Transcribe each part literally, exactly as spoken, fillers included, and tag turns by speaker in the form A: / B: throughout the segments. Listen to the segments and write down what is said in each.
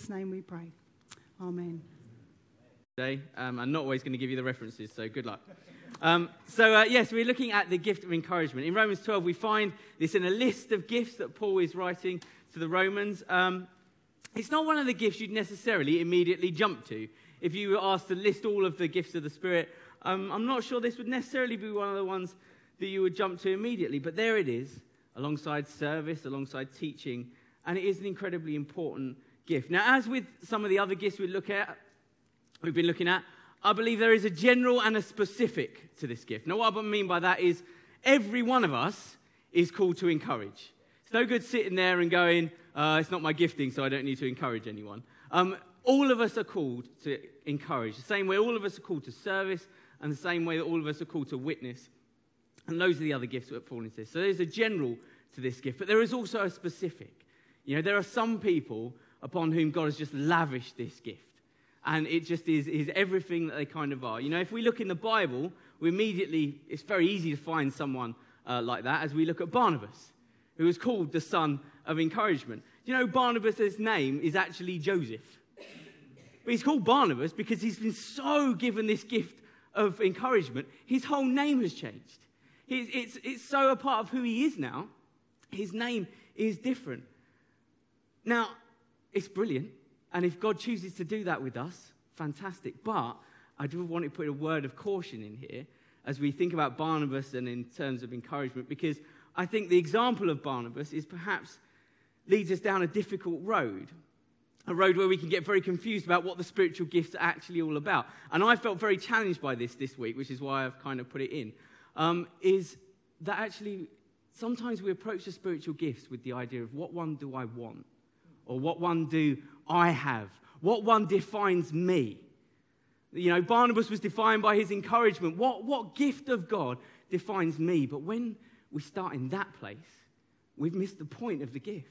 A: Jesus' name we pray. Amen.
B: Today, um, I'm not always going to give you the references, so good luck. Um, so, uh, yes, we're looking at the gift of encouragement. In Romans twelve, we find this in a list of gifts that Paul is writing to the Romans. Um, it's not one of the gifts you'd necessarily immediately jump to. If you were asked to list all of the gifts of the Spirit, um, I'm not sure this would necessarily be one of the ones that you would jump to immediately. But there it is, alongside service, alongside teaching, and it is an incredibly important gift. Now, as with some of the other gifts we look at, we've been looking at, I believe there is a general and a specific to this gift. Now, what I mean by that is every one of us is called to encourage. It's no good sitting there and going, uh, it's not my gifting, so I don't need to encourage anyone. Um, all of us are called to encourage. The same way all of us are called to service, and the same way that all of us are called to witness. And those are the other gifts that fall into this. So there's a general to this gift, but there is also a specific. You know, there are some people upon whom God has just lavished this gift. And it just is, is everything that they kind of are. You know, if we look in the Bible, we immediately, it's very easy to find someone uh, like that as we look at Barnabas, who was called the son of encouragement. You know, Barnabas' name is actually Joseph. But he's called Barnabas because he's been so given this gift of encouragement, his whole name has changed. It's, it's, it's so a part of who he is now. His name is different. Now, it's brilliant. And if God chooses to do that with us, fantastic. But I do want to put a word of caution in here as we think about Barnabas and in terms of encouragement, because I think the example of Barnabas is perhaps leads us down a difficult road, a road where we can get very confused about what the spiritual gifts are actually all about. And I felt very challenged by this this week, which is why I've kind of put it in, um, is that actually sometimes we approach the spiritual gifts with the idea of what one do I want, or what one do I have, what one defines me. You know, Barnabas was defined by his encouragement. What, what gift of God defines me? But when we start in that place, we've missed the point of the gifts.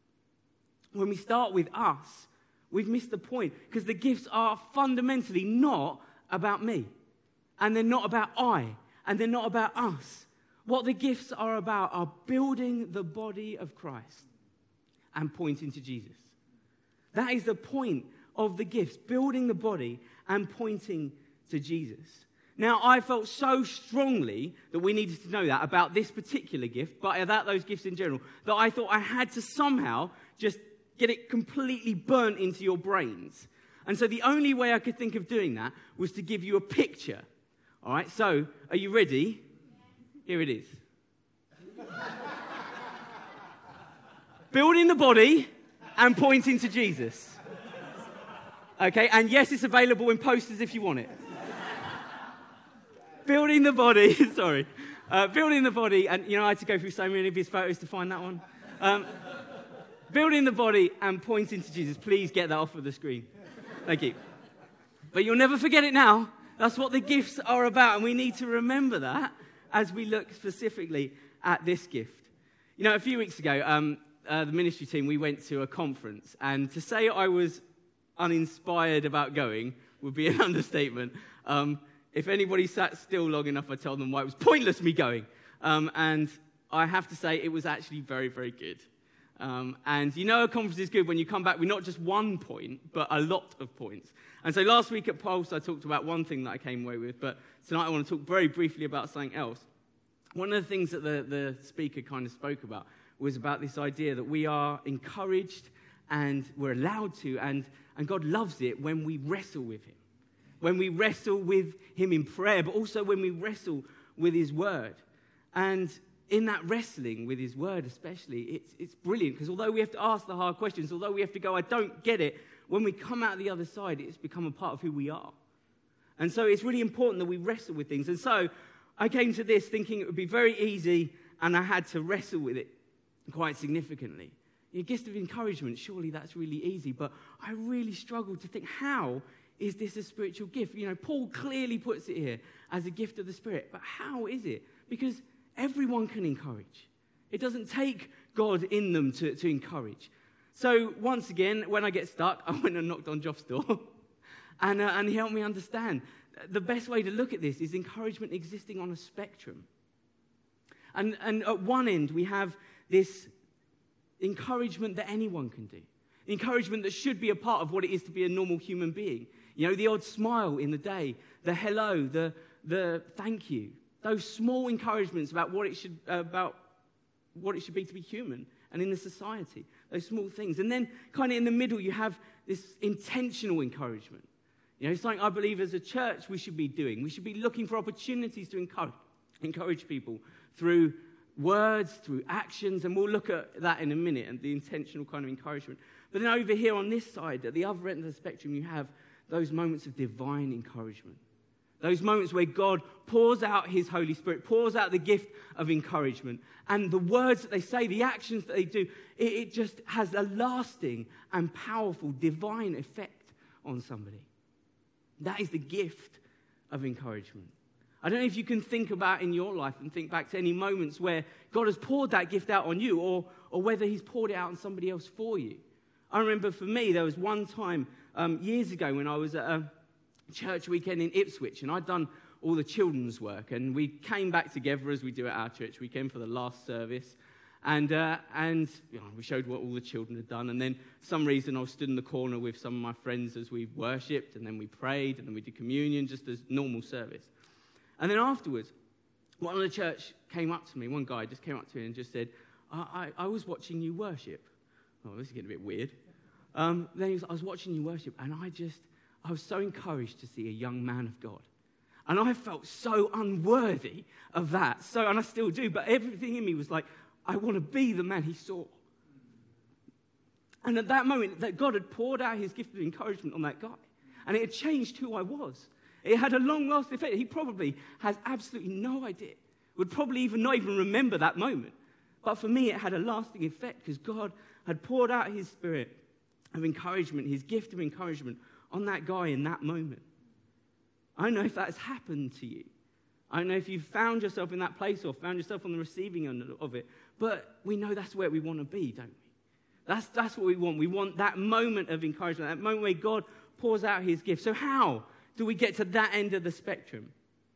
B: When we start with us, we've missed the point, because the gifts are fundamentally not about me, and they're not about I, and they're not about us. What the gifts are about are building the body of Christ and pointing to Jesus. That is the point of the gifts, building the body and pointing to Jesus. Now, I felt so strongly that we needed to know that about this particular gift, but about those gifts in general, that I thought I had to somehow just get it completely burnt into your brains. And so the only way I could think of doing that was to give you a picture. All right, so are you ready? Here it is. Building the body and pointing to Jesus. Okay, and yes, it's available in posters if you want it. Building the body, sorry. Uh, building the body, and you know, I had to go through so many of his photos to find that one. Um, building the body and pointing to Jesus. Please get that off of the screen. Thank you. But you'll never forget it now. That's what the gifts are about, and we need to remember that as we look specifically at this gift. You know, a few weeks ago, um, Uh, the ministry team, we went to a conference, and to say I was uninspired about going would be an understatement. Um, if anybody sat still long enough, I told them why it was pointless me going. Um, and I have to say, it was actually very, very good. Um, and you know a conference is good when you come back with not just one point, but a lot of points. And so last week at Pulse, I talked about one thing that I came away with, but tonight I want to talk very briefly about something else. One of the things that the, the speaker kind of spoke about was about this idea that we are encouraged and we're allowed to, and, and God loves it when we wrestle with him. When we wrestle with him in prayer, but also when we wrestle with his word. And in that wrestling with his word especially, it's, it's brilliant, because although we have to ask the hard questions, although we have to go, I don't get it, when we come out the other side, it's become a part of who we are. And so it's really important that we wrestle with things. And so I came to this thinking it would be very easy, and I had to wrestle with it quite significantly. A gift of encouragement, surely that's really easy, but I really struggled to think, how is this a spiritual gift? You know, Paul clearly puts it here as a gift of the Spirit, but how is it? Because everyone can encourage. It doesn't take God in them to, to encourage. So once again, when I get stuck, I went and knocked on Joff's door, and, uh, and he helped me understand. The best way to look at this is encouragement existing on a spectrum. And, and at one end, we have this encouragement that anyone can do. Encouragement that should be a part of what it is to be a normal human being. You know, the odd smile in the day, the hello, the the thank you. Those small encouragements about what it should uh, about what it should be to be human and in the society. Those small things. And then kind of in the middle you have this intentional encouragement. You know, it's something I believe as a church we should be doing. We should be looking for opportunities to encourage, encourage people through words, through actions, and we'll look at that in a minute, and the intentional kind of encouragement. But then over here on this side, at the other end of the spectrum, you have those moments of divine encouragement. Those moments where God pours out his Holy Spirit, pours out the gift of encouragement. And the words that they say, the actions that they do, it, it just has a lasting and powerful divine effect on somebody. That is the gift of encouragement. I don't know if you can think about in your life and think back to any moments where God has poured that gift out on you, or, or whether he's poured it out on somebody else for you. I remember for me, there was one time um, years ago when I was at a church weekend in Ipswich, and I'd done all the children's work, and we came back together as we do at our church weekend for the last service, and uh, and you know, we showed what all the children had done, and then for some reason I was stood in the corner with some of my friends as we worshipped, and then we prayed, and then we did communion, just as normal service. And then afterwards, one of the church came up to me, one guy just came up to me and just said, I, I, I was watching you worship. Oh, this is getting a bit weird. Um, then he was, I was watching you worship, and I just, I was so encouraged to see a young man of God. And I felt so unworthy of that. So, and I still do, but everything in me was like, I want to be the man he saw. And at that moment, that God had poured out his gift of encouragement on that guy. And it had changed who I was. It had a long-lasting effect. He probably has absolutely no idea. Would probably even not even remember that moment. But for me, it had a lasting effect because God had poured out his spirit of encouragement, his gift of encouragement on that guy in that moment. I don't know if that's happened to you. I don't know if you've found yourself in that place or found yourself on the receiving end of it. But we know that's where we want to be, don't we? That's, that's what we want. We want that moment of encouragement, that moment where God pours out his gift. So how do we get to that end of the spectrum?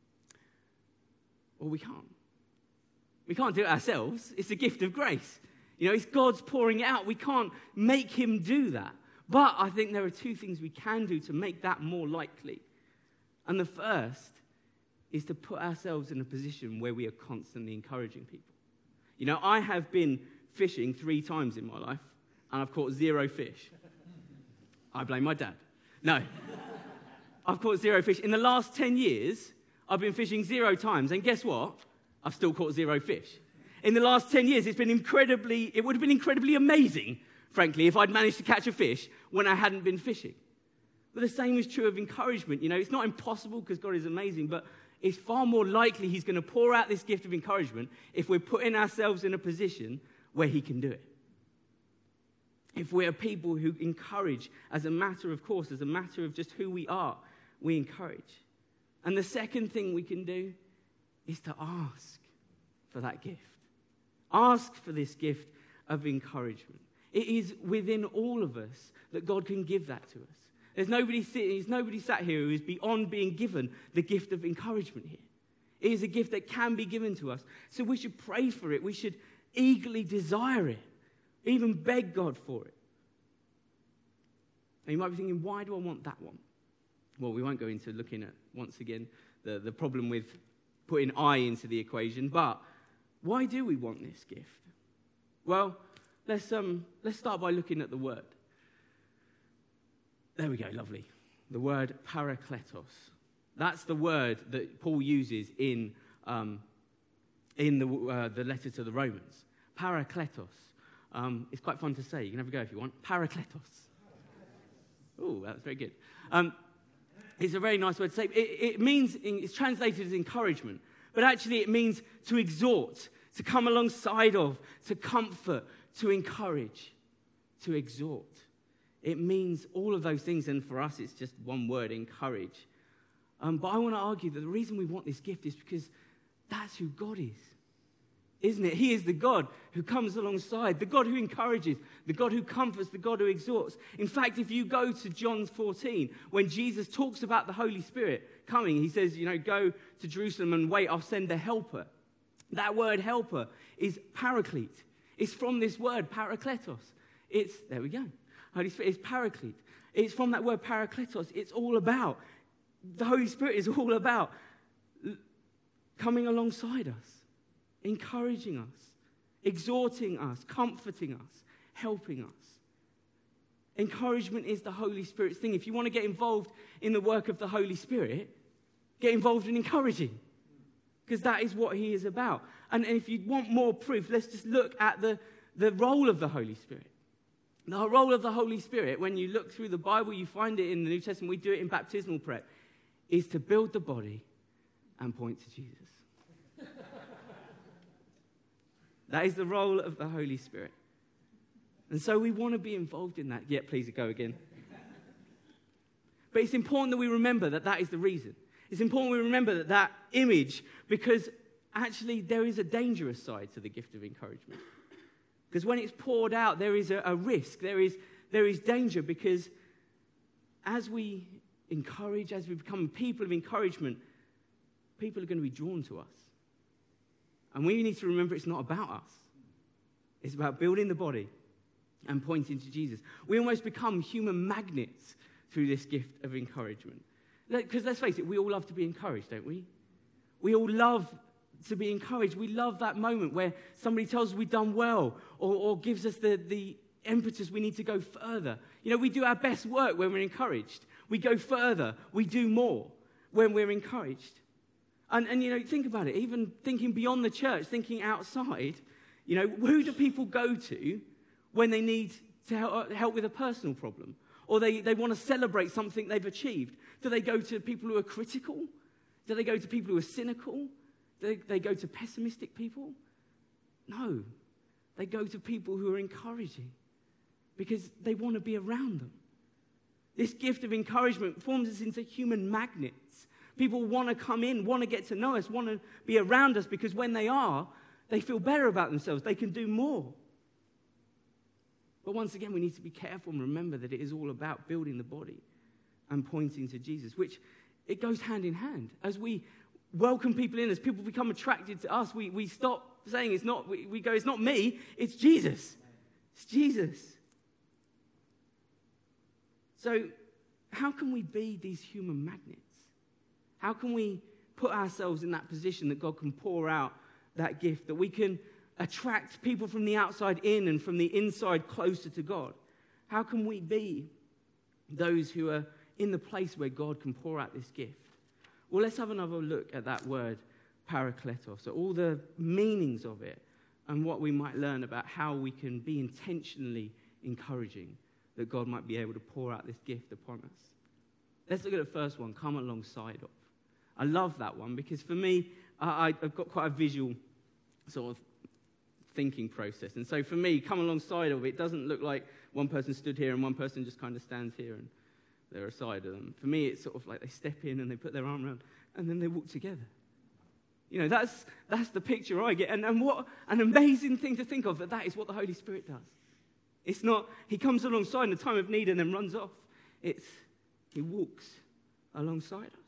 B: Well, we can't. We can't do it ourselves. It's a gift of grace. You know, it's God's pouring it out. We can't make him do that. But I think there are two things we can do to make that more likely. And the first is to put ourselves in a position where we are constantly encouraging people. You know, I have been fishing three times in my life, and I've caught zero fish. I blame my dad. No. I've caught zero fish. In the last ten years, I've been fishing zero times, and guess what? I've still caught zero fish. In the last ten years, it's been incredibly, it would have been incredibly amazing, frankly, if I'd managed to catch a fish when I hadn't been fishing. But the same is true of encouragement. You know, it's not impossible because God is amazing, but it's far more likely he's going to pour out this gift of encouragement if we're putting ourselves in a position where he can do it. If we're people who encourage as a matter of course, as a matter of just who we are, we encourage. And the second thing we can do is to ask for that gift. Ask for this gift of encouragement. It is within all of us that God can give that to us. There's nobody sitting, there's nobody sat here who is beyond being given the gift of encouragement here. It is a gift that can be given to us. So we should pray for it. We should eagerly desire it. Even beg God for it. And you might be thinking, why do I want that one? Well, we won't go into looking at, once again, the, the problem with putting I into the equation, but why do we want this gift? Well, let's um let's start by looking at the word. There we go, lovely. The word parakletos. That's the word that Paul uses in um, in the uh, the letter to the Romans. Parakletos. Um, it's quite fun to say. You can have a go if you want. Parakletos. Oh, that's very good. Um, it's a very nice word to say. It, it means, it's translated as encouragement, but actually it means to exhort, to come alongside of, to comfort, to encourage, to exhort. It means all of those things, and for us it's just one word, encourage. Um, but I want to argue that the reason we want this gift is because that's who God is, isn't it? He is the God who comes alongside, the God who encourages, the God who comforts, the God who exhorts. In fact, if you go to John fourteen, when Jesus talks about the Holy Spirit coming, he says, you know, go to Jerusalem and wait, I'll send the helper. That word helper is paraclete. It's from this word, parakletos. It's, there we go. Holy Spirit is paraclete. It's from that word parakletos. It's all about, the Holy Spirit is all about coming alongside us, encouraging us, exhorting us, comforting us, helping us. Encouragement is the Holy Spirit's thing. If you want to get involved in the work of the Holy Spirit, get involved in encouraging, because that is what he is about. And, and if you want more proof, let's just look at the, the role of the Holy Spirit. The role of the Holy Spirit, when you look through the Bible, you find it in the New Testament, we do it in baptismal prep, is to build the body and point to Jesus. That is the role of the Holy Spirit. And so we want to be involved in that. Yeah, please go again. But it's important that we remember that that is the reason. It's important we remember that that image, because actually there is a dangerous side to the gift of encouragement. Because when it's poured out, there is a, a risk, there is, there is danger, because as we encourage, as we become people of encouragement, people are going to be drawn to us. And we need to remember it's not about us. It's about building the body and pointing to Jesus. We almost become human magnets through this gift of encouragement. Because let's face it, we all love to be encouraged, don't we? We all love to be encouraged. We love that moment where somebody tells us we've done well, or, or gives us the, the impetus we need to go further. You know, we do our best work when we're encouraged. We go further. We do more when we're encouraged. And, and, you know, think about it. Even thinking beyond the church, thinking outside, you know, who do people go to when they need to help, help with a personal problem? Or they, they want to celebrate something they've achieved? Do they go to people who are critical? Do they go to people who are cynical? Do they, they go to pessimistic people? No. They go to people who are encouraging because they want to be around them. This gift of encouragement forms us into human magnets. People want to come in, want to get to know us, want to be around us, because when they are, they feel better about themselves. They can do more. But once again, we need to be careful and remember that it is all about building the body and pointing to Jesus, which it goes hand in hand. As we welcome people in, as people become attracted to us, we, we stop saying it's not, we, we go, it's not me, it's Jesus. It's Jesus. So how can we be these human magnets? How can we put ourselves in that position that God can pour out that gift, that we can attract people from the outside in and from the inside closer to God? How can we be those who are in the place where God can pour out this gift? Well, let's have another look at that word, parakletos, so all the meanings of it and what we might learn about how we can be intentionally encouraging that God might be able to pour out this gift upon us. Let's look at the first one, come alongside of. I love that one because for me, I, I've got quite a visual sort of thinking process. And so for me, come alongside of it doesn't look like one person stood here and one person just kind of stands here and they're aside of them. For me, it's sort of like they step in and they put their arm around and then they walk together. You know, that's that's the picture I get. And, and what an amazing thing to think of, that that is what the Holy Spirit does. It's not, he comes alongside in a time of need and then runs off. It's, he walks alongside us.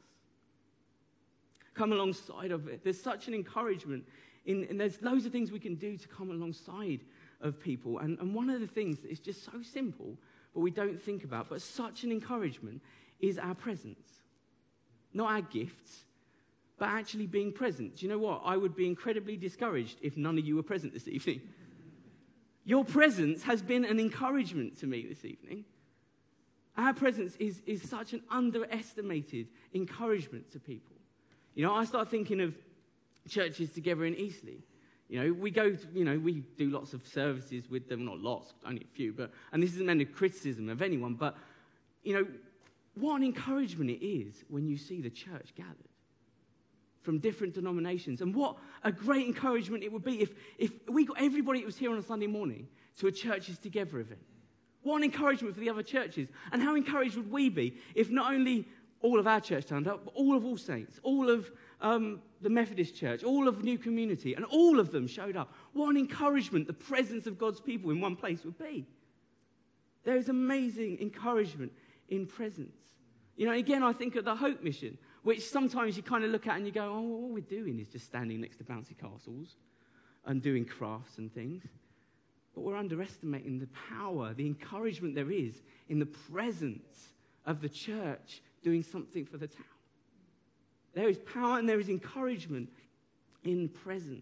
B: Come alongside of it. There's such an encouragement, in, and there's loads of things we can do to come alongside of people. And, and one of the things that is just so simple, but we don't think about, but such an encouragement, is our presence. Not our gifts, but actually being present. Do you know what? I would be incredibly discouraged if none of you were present this evening. Your presence has been an encouragement to me this evening. Our presence is, is such an underestimated encouragement to people. You know, I start thinking of churches together in Eastleigh. You know, we go, to, you know, we do lots of services with them, not lots, only a few, but, and this isn't meant a criticism of anyone, but, you know, what an encouragement it is when you see the church gathered from different denominations. And what a great encouragement it would be if, if we got everybody that was here on a Sunday morning to a Churches Together event. What an encouragement for the other churches. And how encouraged would we be if not only all of our church turned up, but all of All Saints, all of um, the Methodist Church, all of New Community, and all of them showed up. What an encouragement the presence of God's people in one place would be. There is amazing encouragement in presence. You know, again, I think of the Hope Mission, which sometimes you kind of look at and you go, oh, well, all we're doing is just standing next to bouncy castles and doing crafts and things. but we're underestimating the power, the encouragement there is in the presence of the church doing something for the town. There is power and there is encouragement in presence.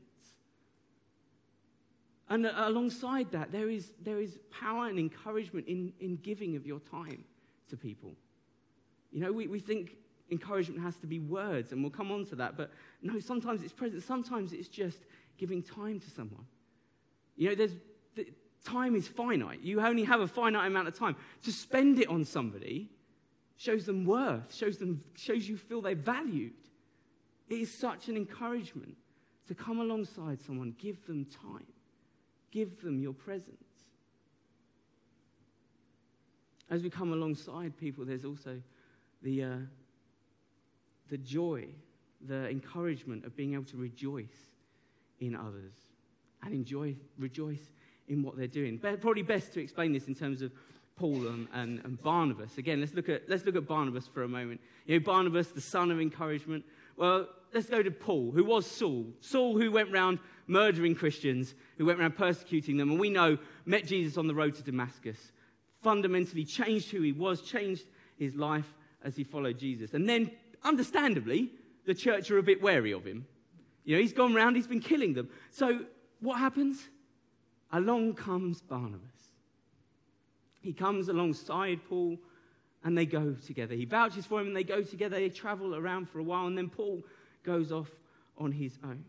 B: And alongside that, there is, there is power and encouragement in, in giving of your time to people. You know, we, we think encouragement has to be words, and we'll come on to that. But no, sometimes it's presence. Sometimes it's just giving time to someone. You know, there's the, time is finite. You only have a finite amount of time. To spend it on somebody shows them worth, shows them, shows you feel they're valued. It is such an encouragement to come alongside someone, give them time. Give them your presence. As we come alongside people, there's also the, uh, the joy, the encouragement of being able to rejoice in others and enjoy, rejoice in what they're doing. But probably best to explain this in terms of Paul and, and, and Barnabas. Again, let's look at let's look at Barnabas for a moment. You know, Barnabas, the son of encouragement. Well, let's go to Paul, who was Saul. Saul, who went around murdering Christians, who went around persecuting them, and we know met Jesus on the road to Damascus, fundamentally changed who he was, changed his life as he followed Jesus. And then, understandably, the church are a bit wary of him. You know, he's gone around, he's been killing them. So what happens? Along comes Barnabas. He comes alongside Paul, and they go together. He vouches for him, and they go together. They travel around for a while, and then Paul goes off on his own.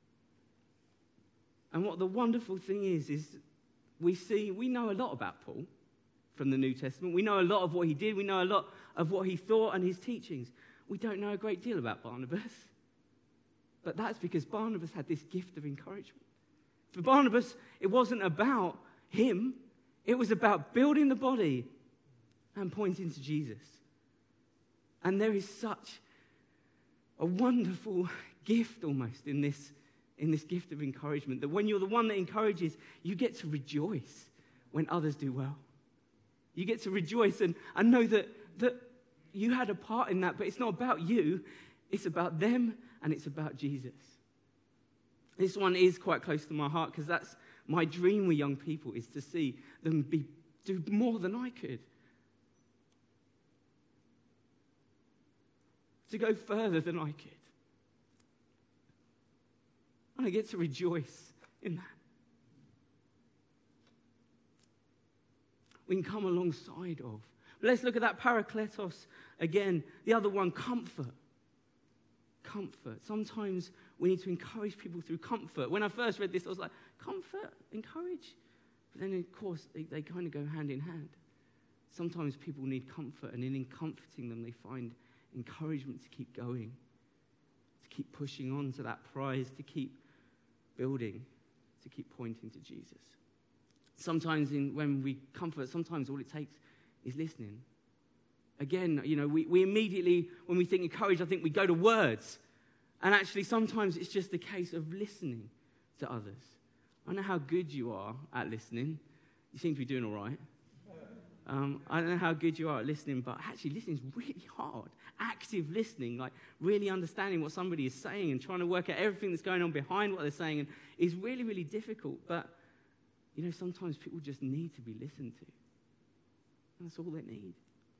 B: And what the wonderful thing is, is we see, we know a lot about Paul from the New Testament. We know a lot of what he did. We know a lot of what he thought and his teachings. We don't know a great deal about Barnabas. But that's because Barnabas had this gift of encouragement. For Barnabas, it wasn't about him. It was about building the body and pointing to Jesus. And there is such a wonderful gift almost in this, in this gift of encouragement, that when you're the one that encourages, you get to rejoice when others do well. You get to rejoice and, and know that, that you had a part in that, but it's not about you. It's about them and it's about Jesus. This one is quite close to my heart because that's my dream with young people, is to see them be, do more than I could. To go further than I could. And I get to rejoice in that. We can come alongside of. But let's look at that parakletos again. The other one, comfort. Comfort. Sometimes we need to encourage people through comfort. When I first read this, I was like, comfort, encourage. But then, of course, they, they kind of go hand in hand. Sometimes people need comfort, and in comforting them, they find encouragement to keep going, to keep pushing on to that prize, to keep building, to keep pointing to Jesus. Sometimes in, when we comfort, sometimes all it takes is listening. Again, you know, we, we immediately, when we think encourage, I think we go to words. And actually, sometimes it's just a case of listening to others. I don't know how good you are at listening. You seem to be doing all right. Um, I don't know how good you are at listening, but actually listening is really hard. Active listening, like really understanding what somebody is saying and trying to work out everything that's going on behind what they're saying, and is really, really difficult. But, you know, sometimes people just need to be listened to. And that's all they need.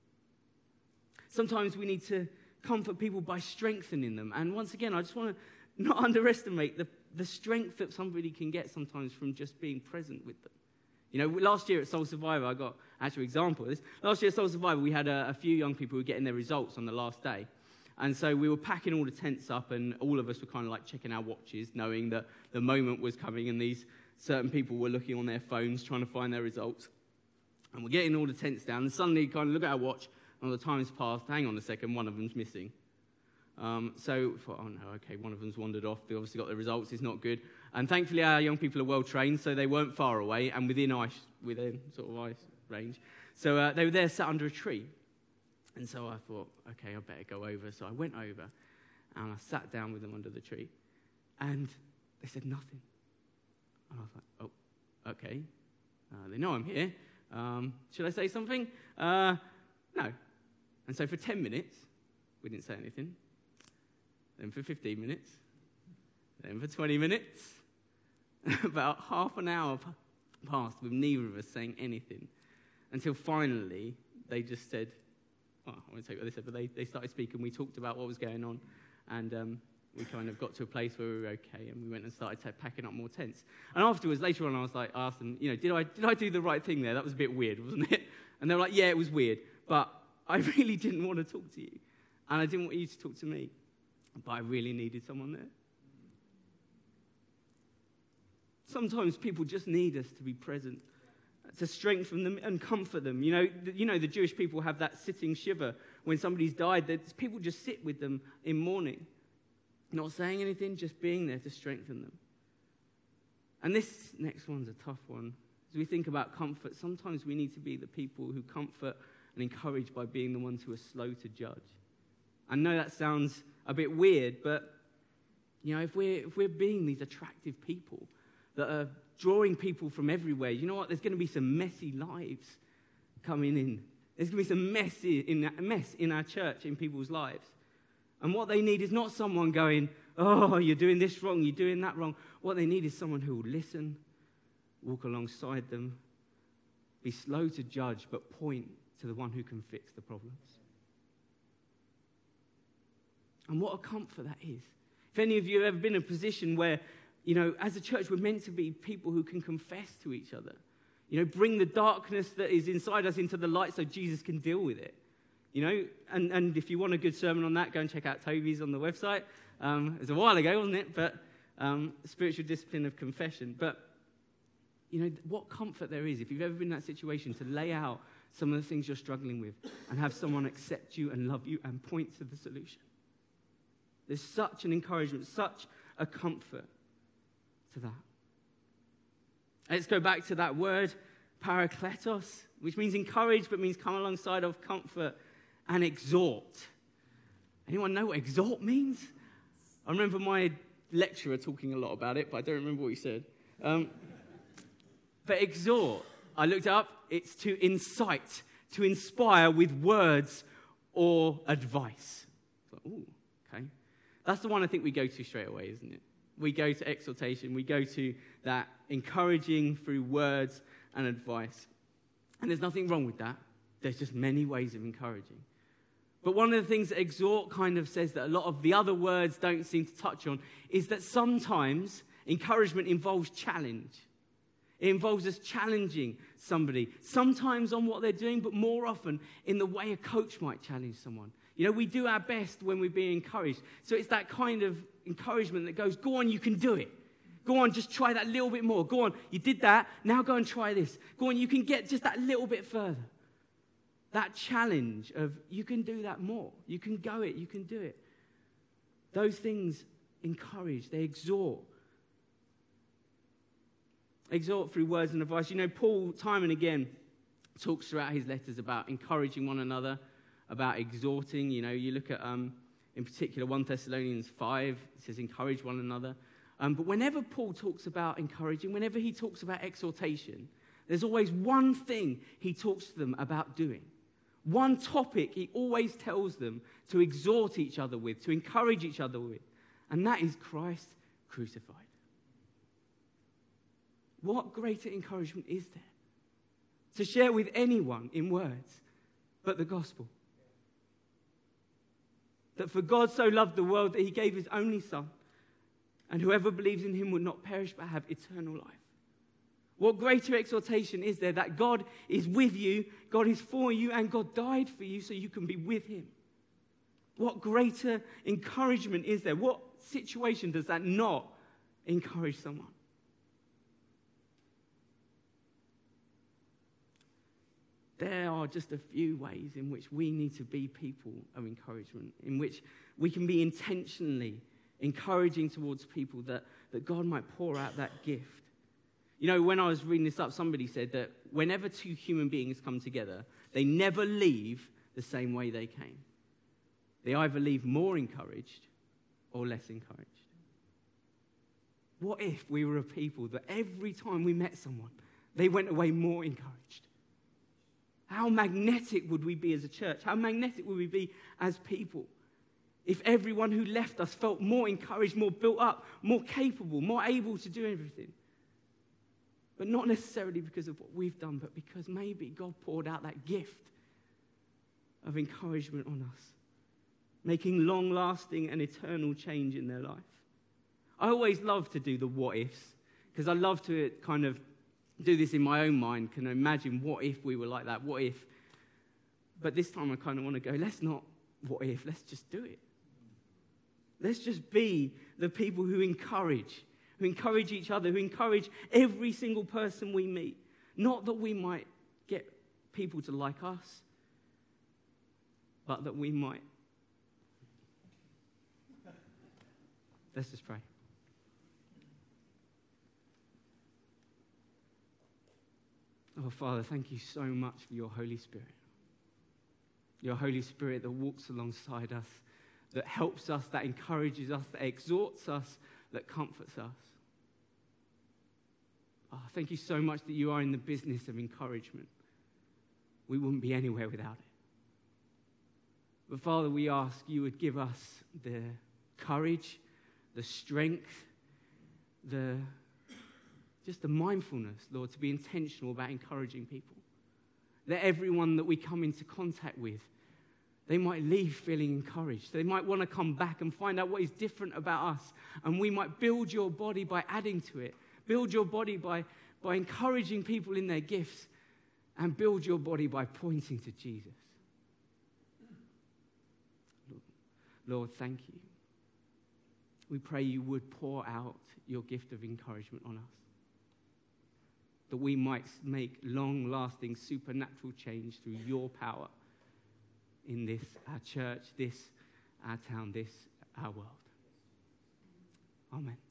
B: Sometimes we need to comfort people by strengthening them. And once again, I just want to not underestimate the, the strength that somebody can get sometimes from just being present with them. You know, last year at Soul Survivor, I got an actual example of this. Last year at Soul Survivor, we had a, a few young people who were getting their results on the last day. And so we were packing all the tents up, and all of us were kind of like checking our watches, knowing that the moment was coming, and these certain people were looking on their phones, trying to find their results. And we're getting all the tents down, and suddenly kind of look at our watch, and the time's passed. Hang on a second, one of them's missing. Um, so we thought, oh no, okay, one of them's wandered off. They obviously got the results. It's not good. And thankfully, our young people are well trained, so they weren't far away and within ice, within sort of ice range. So uh, they were there, sat under a tree. And so I thought, okay, I better go over. So I went over and I sat down with them under the tree, and they said nothing. And I was like, oh, okay. Uh, they know I'm here. Um, should I say something? Uh, no. And so for ten minutes, we didn't say anything. Then for fifteen minutes. Then for twenty minutes. About half an hour passed with neither of us saying anything until finally they just said, oh, I won't say what they said, but they, they started speaking. We talked about what was going on, and um, we kind of got to a place where we were okay, and we went and started t- packing up more tents. And afterwards, later on, I was like, I asked them, you know, did I did I do the right thing there? That was a bit weird, wasn't it? And they were like, yeah, it was weird, but I really didn't want to talk to you, and I didn't want you to talk to me, but I really needed someone there. Sometimes people just need us to be present, to strengthen them and comfort them. You know, the, you know, the Jewish people have that sitting shiva when somebody's died. That people just sit with them in mourning, not saying anything, just being there to strengthen them. And this next one's a tough one. As we think about comfort, sometimes we need to be the people who comfort and encourage by being the ones who are slow to judge. I know that sounds a bit weird, but you know, if we're if we're being these attractive people that are drawing people from everywhere, you know what? There's going to be some messy lives coming in. There's going to be some messy in mess in our church, in people's lives. And what they need is not someone going, oh, you're doing this wrong, you're doing that wrong. What they need is someone who will listen, walk alongside them, be slow to judge, but point to the one who can fix the problems. And what a comfort that is. If any of you have ever been in a position where, you know, as a church, we're meant to be people who can confess to each other. You know, bring the darkness that is inside us into the light so Jesus can deal with it. You know, and, and if you want a good sermon on that, go and check out Toby's on the website. Um, it was a while ago, wasn't it? But um, spiritual discipline of confession. But, you know, what comfort there is, if you've ever been in that situation, to lay out some of the things you're struggling with and have someone accept you and love you and point to the solution. There's such an encouragement, such a comfort to that. Let's go back to that word, parakletos, which means encourage, but means come alongside of, comfort, and exhort. Anyone know what exhort means? I remember my lecturer talking a lot about it, but I don't remember what he said. Um, but exhort, I looked it up, it's to incite, to inspire with words or advice. Like, ooh, okay. That's the one I think we go to straight away, isn't it? We go to exhortation, we go to that encouraging through words and advice. And there's nothing wrong with that. There's just many ways of encouraging. But one of the things that exhort kind of says that a lot of the other words don't seem to touch on is that sometimes encouragement involves challenge. It involves us challenging somebody, sometimes on what they're doing, but more often in the way a coach might challenge someone. You know, we do our best when we're being encouraged. So it's that kind of encouragement that goes, go on, you can do it. Go on, just try that little bit more. Go on, you did that, now go and try this. Go on, you can get just that little bit further. That challenge of, you can do that more. You can go it, you can do it. Those things encourage, they exhort. Exhort through words and advice. You know, Paul, time and again, talks throughout his letters about encouraging one another, about exhorting. You know, you look at, um, in particular, First Thessalonians five, it says encourage one another. Um, but whenever Paul talks about encouraging, whenever he talks about exhortation, there's always one thing he talks to them about doing. One topic he always tells them to exhort each other with, to encourage each other with. And that is Christ crucified. What greater encouragement is there to share with anyone in words but the gospel? That for God so loved the world that he gave his only son, and whoever believes in him would not perish but have eternal life. What greater exhortation is there that God is with you, God is for you, and God died for you so you can be with him? What greater encouragement is there? What situation does that not encourage someone? There are just a few ways in which we need to be people of encouragement, in which we can be intentionally encouraging towards people that, that God might pour out that gift. You know, when I was reading this up, somebody said that whenever two human beings come together, they never leave the same way they came. They either leave more encouraged or less encouraged. What if we were a people that every time we met someone, they went away more encouraged? How magnetic would we be as a church? How magnetic would we be as people? If everyone who left us felt more encouraged, more built up, more capable, more able to do everything. But not necessarily because of what we've done, but because maybe God poured out that gift of encouragement on us, making long-lasting and eternal change in their life. I always love to do the what-ifs, because I love to kind of do this in my own mind, can imagine what if we were like that, what if. But this time I kind of want to go, let's not what if, let's just do it. Let's just be the people who encourage, who encourage each other, who encourage every single person we meet. Not that we might get people to like us, but that we might. Let's just pray. Oh, Father, thank you so much for your Holy Spirit. Your Holy Spirit that walks alongside us, that helps us, that encourages us, that exhorts us, that comforts us. Oh, thank you so much that you are in the business of encouragement. We wouldn't be anywhere without it. But Father, we ask you would give us the courage, the strength, the just the mindfulness, Lord, to be intentional about encouraging people. That everyone that we come into contact with, they might leave feeling encouraged. They might want to come back and find out what is different about us. And we might build your body by adding to it. Build your body by, by encouraging people in their gifts. And build your body by pointing to Jesus. Lord, thank you. We pray you would pour out your gift of encouragement on us. That we might make long-lasting supernatural change through your power in this, our church, this, our town, this, our world. Amen.